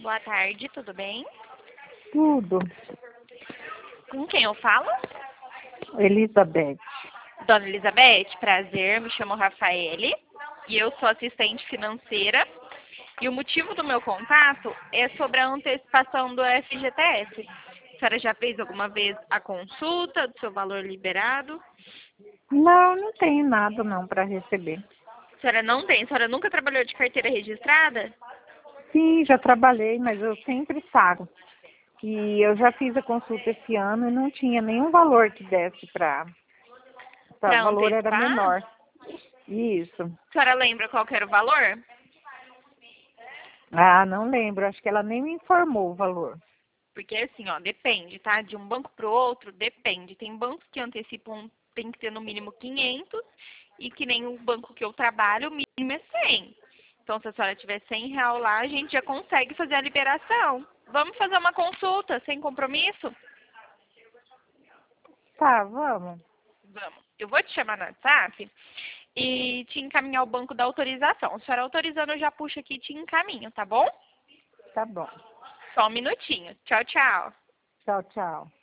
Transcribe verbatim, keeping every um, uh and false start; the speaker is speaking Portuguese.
Boa tarde, tudo bem? Tudo. Com quem eu falo? Elizabeth. Dona Elizabeth, prazer, me chamo Rafaele e eu sou assistente financeira. E o motivo do meu contato é sobre a antecipação do F G T S. A senhora já fez alguma vez a consulta do seu valor liberado? Não, não tenho nada não para receber. A senhora não tem? A senhora nunca trabalhou de carteira registrada? Sim, já trabalhei, mas eu sempre pago. E eu já fiz a consulta esse ano e não tinha nenhum valor que desse para... O Para valor era antecipar? menor. Isso. A senhora lembra qual que era o valor? Ah, não lembro. Acho que ela nem me informou o valor. Porque assim, ó, depende, tá? De um banco para o outro, depende. Tem bancos que antecipam, tem que ter no mínimo quinhentos, e que nem o banco que eu trabalho, o mínimo é cem. Então, se a senhora tiver cem real lá, a gente já consegue fazer a liberação. Vamos fazer uma consulta sem compromisso? Tá, vamos. Vamos. Eu vou te chamar no WhatsApp e te encaminhar o banco da autorização. A senhora autorizando, eu já puxo aqui e te encaminho, tá bom? Tá bom. Só um minutinho. Tchau, tchau. Tchau, tchau.